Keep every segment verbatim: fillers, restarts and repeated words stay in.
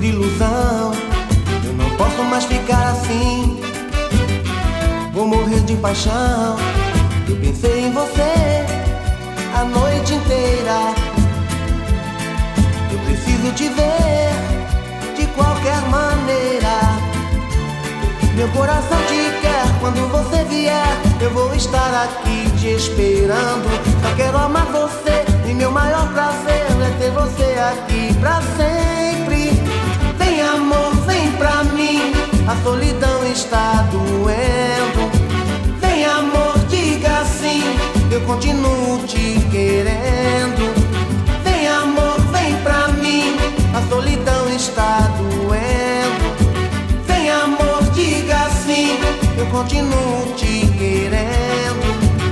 de ilusão. Eu não posso mais ficar assim. Vou morrer de paixão. Eu pensei em você a noite inteira. Eu preciso te ver de qualquer maneira. Meu coração te quer, quando você vier eu vou estar aqui te esperando. Só quero amar você e meu maior prazer é ter você aqui pra sempre. Vem amor, vem pra mim, a solidão está doendo. Vem amor, diga sim, eu continuo te querendo. Vem amor, vem pra mim, a solidão está doendo. Vem amor, diga sim, eu continuo te querendo.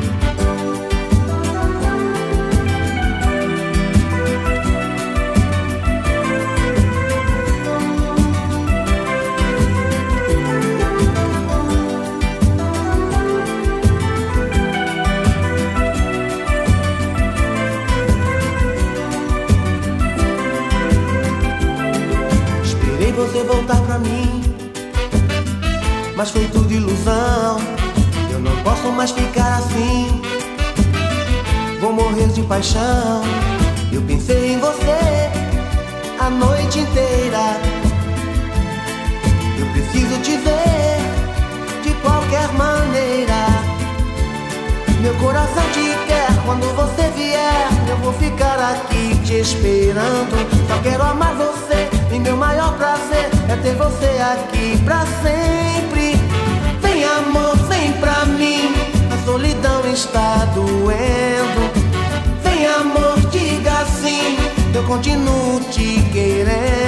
Esperei você voltar pra mim, mas foi tudo ilusão. Eu não posso mais ficar assim. Vou morrer de paixão. Eu pensei em você a noite inteira. Eu preciso te ver de qualquer maneira. Meu coração te quer, quando você vier eu vou ficar aqui te esperando. Só quero amar você e meu maior prazer é ter você aqui pra sempre. Vem amor, vem pra mim, a solidão está doendo. Vem amor, diga sim, eu continuo te querendo.